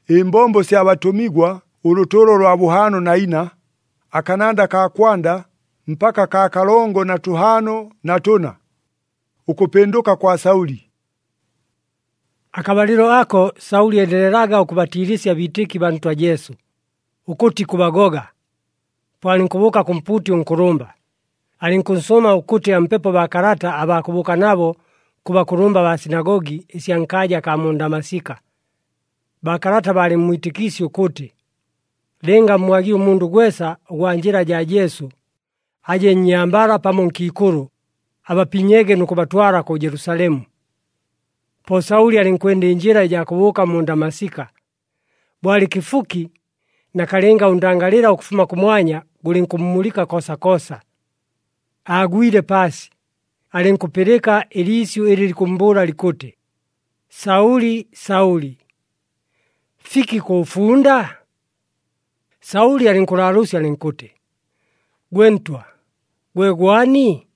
Imbombo sya batumigwa ulutolo lwa 5 akananda ka kwanda mpaka ka 15 ukupenduka kwa Sauli. Akabalilo ako Sauli endeleraga ukubatilisya bitiki bantu wa Yesu, ukuti kubagoga. Po alinkubuka kumputi unkurumba. Alinkunsoma ukuti ampepo bakarata abakubuka nabo kubakurumba ba sinagogi isyankaja ka mu Damasika. Bakarata bali mwitikisi ukuti, lenga mwagi umundu gwesa gwa njira ja Yesu, aje nyambara pamo nkikuru, abapinyege nukubatwara ku Yerusalemu. Po Sauli alinkwenda injira ija kubuka mu Damasika. Bwali kifuki na kalenga undangalira ukufuma kumwanya gulinkumulika kosa kosa. Agwire pasi, alinkupeleka ilisyu ili likumbura likuti, Sauli, Sauli, fiki kufunda? Sauli alinkulalusi alinkuti, gwentwa, gwe gwani?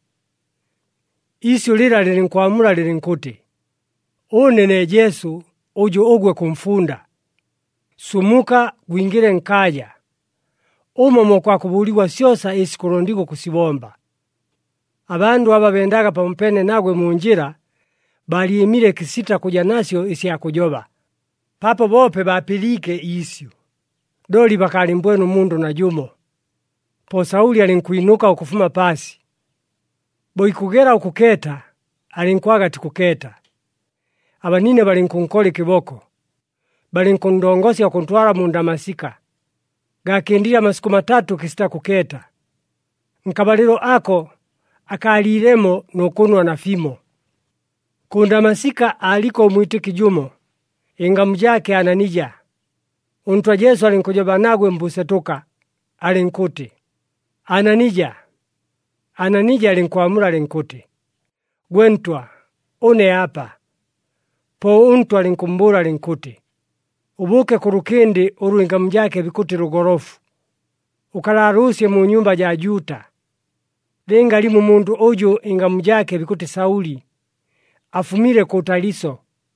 Isyu lila lilinkuamula lilinkuti, unene Yesu uju ugwe kumfunda. Sumuka gwingire nkaja. Umomo kwa kubuliwa syosa isi kulondiko kusibomba. Abandu aba bendaga pampene nagwe munjira, baliyimile kisita kuja nasyo isi ya kujoba. Papo bope bapilike isyu. Doli bakali mbwenu mundu na jumo. Po Sauli alinkuinuka ukufuma pasi. Boikugera ukuketa, alinkwaga tikuketa. Abanine balinkunkole kiboko. Balinkundongosya kuntwala mu Damasika. Gakendira masiku 3 kisita kuketa. Nkabalilo ako akaliremo nukunwa na fimo. Ku Damasika aliko mwitiki jumo, ingamu jake Ananija. Untwa Yesu alinkujoba nagwe mbusetuka, alinkuti, Ananija. Ananija alinkuamula alinkuti, gwentwa, une hapa. Po untwa alinkumbura alinkuti, ubuke kurukindi uru ingamu jake bikuti rugorofu. Ukalarusye mu nyumba ja Juta. Lenga limu mundu uju ingamu jake bikuti Sauli. Afumile kutaliso.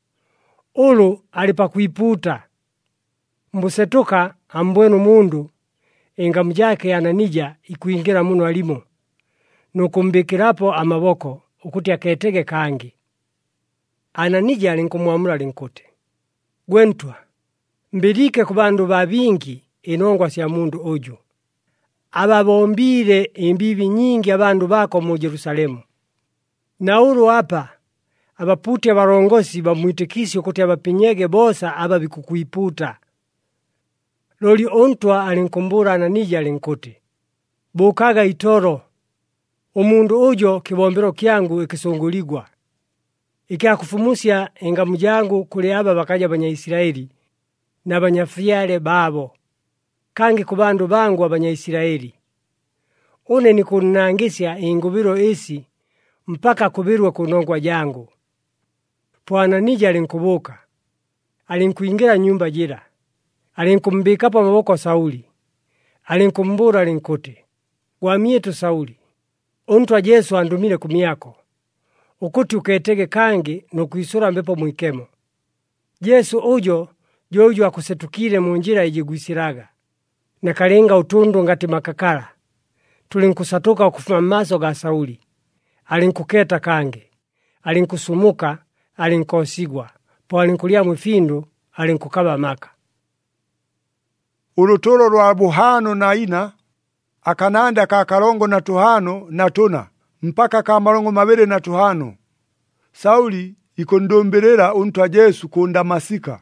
Ulu alipakuiputa. Mbusetuka ambwenu mundu ingamu jake Ananija ikuingira muno alimo. Nukumbikirapo amaboko ukuti aketege kangi. Ananija alinkumuamula alinkuti, gwentwa, mbirike ku bandu babingi inongwa sya mundu uju. Ababombile imbibi nyingi abandu bako mu Yerusalemu. Na uru hapa, abaputi abarongosi bamwitikisi ukuti abapinyege bosa aba bikukuiputa. Loli ontwa alinkumbura Ananija alinkuti, bukaga itoro, umundu ujo kibombero kyangu ikisunguligwa. Ikia kufumusya ingamu jangu kuli aba bakaja Banyaisiraeli na banyafyale babo, kangi ku bandu bangu Abanyaisiraeli. Une nikunangisya ingubiro isi mpaka kubirwe kunongwa jangu. Po Ananija alinkubuka, alinkuingira nyumba jira, alinkumbikapo maboko Sauli, alinkumbura alinkuti, gwamietu Sauli, untwa Yesu andumile kumyako, ukuti uketege kangi nukwisura mbepo mwikemo. Yesu ujo jojo akusetukile mu njira ijigwisiraga, na kalenga utundu ngati makakala. Tulinkusatuka ukufuma maso ga Sauli, alinkuketa kangi, alinkusumuka, alinkosigwa, po alinkulia mwifindu, alinkukaba maka. Ulutolo lwa 5 akananda ka 15 mpaka ka 25. Sauli ikondomberera untwa Yesu ku Damasika.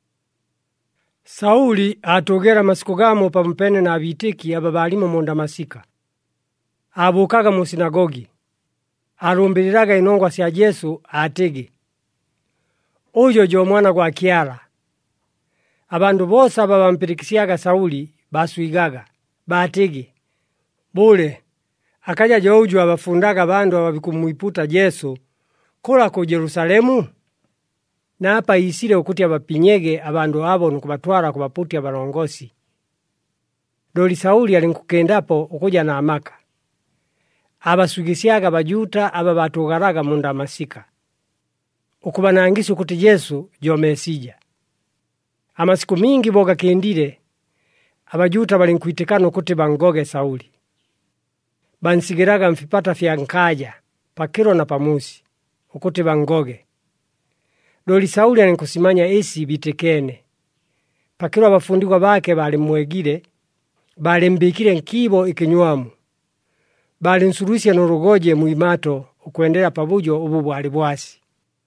Sauli atogera masiku gamo pampene na abitiki aba balimo mu Damasika. Abukaga mu sinagogi. Arumbiriraga inongwa sya Yesu atege, ujo jo mwana gwa Kiara. Abandu bosa aba bampirikisyaga Sauli baswigaga, batege, bule, akaja jojo abafundaga bandu ababikumwiputa Yesu kula ku Yerusalemu? Na hapa isile ukuti abapinyege abandu abo nukubatwara kubaputi abarongosi. Doli Sauli alinkukendapo ukuja na amaka. Abaswigisyaga bajuta aba batugaraga mu Damasika, ukubanangisa ukuti Yesu jo Mesija. Amasiku mingi bogakendile, abajuta balinkwitikana ukuti bangoge Sauli. Bansigiraga mfipata fya nkaja, pakilo na pamusi, ukuti bangoge. Doli Sauli alinkusimanya esi bitekene. Pakilo abafundigwa bake balimwegile, balimbikile nkibo ikinywamu. Balinsurusia n'urugoje muimato ukwendera pabujo ubu bwali bwasi.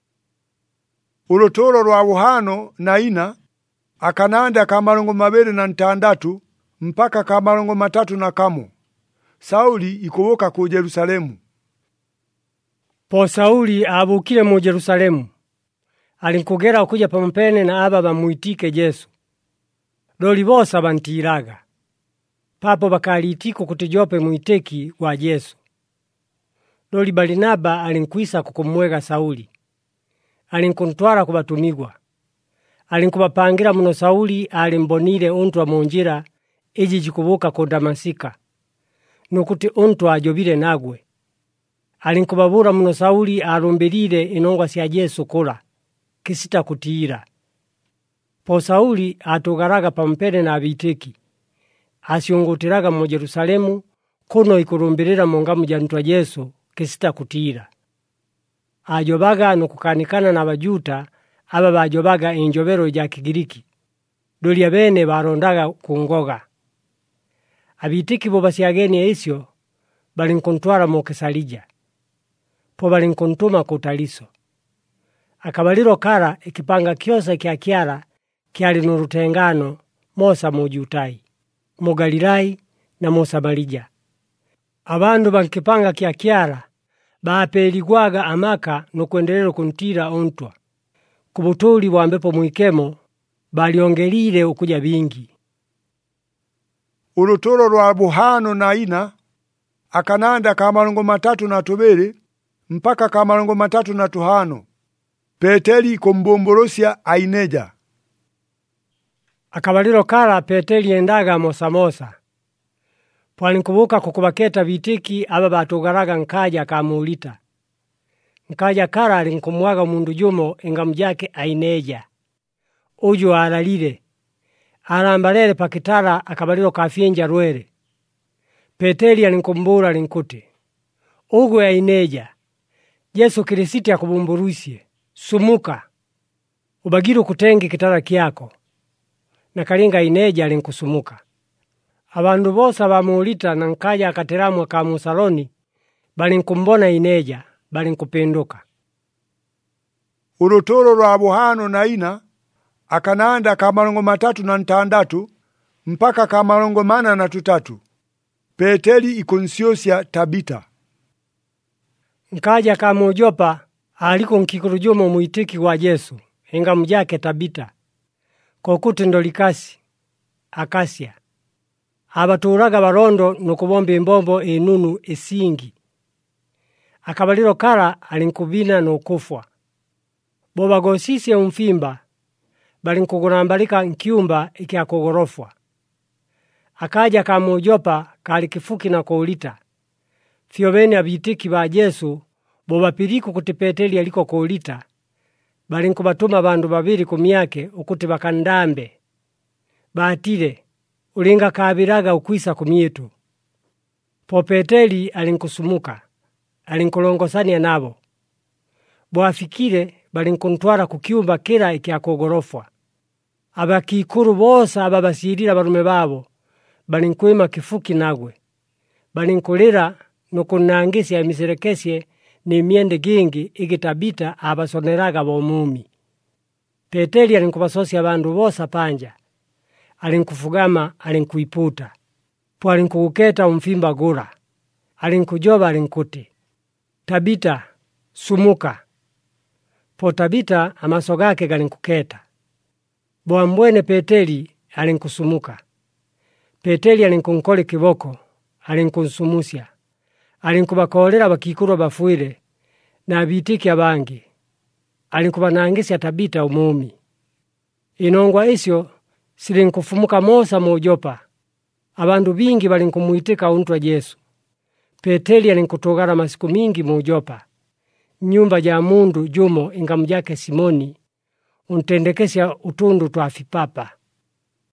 Ulutolo lwa buhano na ina, akananda kamarongo 26 mpaka kamarongo 31. Sauli ikubuka ku Yerusalemu. Po Sauli abukile mu Yerusalemu. Alinkugera okuja pampene na aba bamwitike Yesu. Doli bosa bantiraga. Papo bakalitiko kuti Jope mwiteki wa Yesu. Doli Balinaba alinkwisa kukumwega Sauli. Alinkuntwara kubatumigwa. Alinkubapangira muno Sauli alimbonile untwa munjira iji jikubuka ku Damasika. Nukuti untwa ajobile nagwe. Alinkubabura muno Sauli alumbelile inongwa sya Yesu kula, kisita kutiira. Po Sauli atugaraga pampene na abiteki. Asyungutiraga mu Yerusalemu kuno ikulumbirira mongamu jantwa Yesu kisita kutiira. Ajobaga nukukanikana na bajuta aba bajobaga enjobero ja Kigiriki. Doli abene barondaga kungoga. Abiteki bo basyageni esyo balinkuntwara mu Kesalija. Po balinkuntuma ku Taliso. Akabaliro kara ikipanga kyosa kya kyara kyali n'urutengano mosa mu Jutai, mu Galilai na mu Samarija. Abandu bankipanga kya kyara baapeligwaga amaka n'okwendelera kuntira ontwa. Kubutuli bwa mbepo mwikemo baliongelile okuja bingi. Ulutolo lwa buhano na ina, akananda kamarongo 32 mpaka kamarongo 35. Peteli kumbombolosia aineja. Akabaliro kala Peteli endaga mosa. Pwalinkubuka kukubaketa bitiki aba batugaraga nkaja kamulita. Nkaja kala alinkumwaga mundu jumo engamu jake aineja. Uju alalile. Alambalele pakitala akabaliro kafyenja rwele. Peteli alinkumbura alinkuti, ugwe aineja, Yesu Kirisiti akubumburusie, sumuka, ubagiru kutengi kitala kyako. Na kalinga aineja alinkusumuka. Abandu bosa bamulita na nkaja akateramu akamusaloni, balinkumbona aineja, balinkupenduka. Ulutolo lwa buhano na ina, akananda kamarongo 36 mpaka kamarongo 43. Peteli ikonsiosya Tabita. Nkaja kamujopa aliko nkikurujumo mwitiki wa Yesu, engamu jake Tabita. Kokuti ndolikasi, Akasia. Abaturaga barondo nukubomba imbombo enunu esingi. Akabaliro kala alinkubina nukufwa. Boba gosisi ya umfimba, balinkugurambalika nkiumba ikia kugorofwa. Akaja kamujopa kalikifuki na kuulita. Fiobeni abitiki ba Yesu boba piriku kuti Peteli aliko kuulita. Balinkubatuma bandu babiri kumyake ukuti bakandambe. Baatile, ulinga kabiraga ukwisa kumietu. Po Peteli alinkusumuka, alinkulongosania nabo. Boafikile balinkuntwara kukiumba kila ikia kugorofwa. Abakikuru bosa ababasirira barume babo, balinkwima kifuki nagwe. Balinkulira nukunangisya emiserekesye ni myende gingi igitabita abasoneraga bomumi. Peteli alinkubasosya abandu bosa panja. Alinkufugama alinkuiputa. Po alinkuketa umfimba gura. Alinkujoba alinkuti, Tabita, sumuka. Po Tabita amaso gake galinkuketa. Boambwene Peteli alinkusumuka. Peteli alinkunkole kiboko, alinkunsumusya. Alinkubakolera bakikuru bafuire na abitiki abangi. Alinkubanangisya Tabita umumi. Inongwa isyo silinkufumuka mosa mujopa. Abandu bingi balinkumwitika untwa Yesu. Peteli alinkutogara masiku mingi mujopa. Nyumba ja mundu jumo ingamu jake Simoni, untendekesya utundu twa fipapa.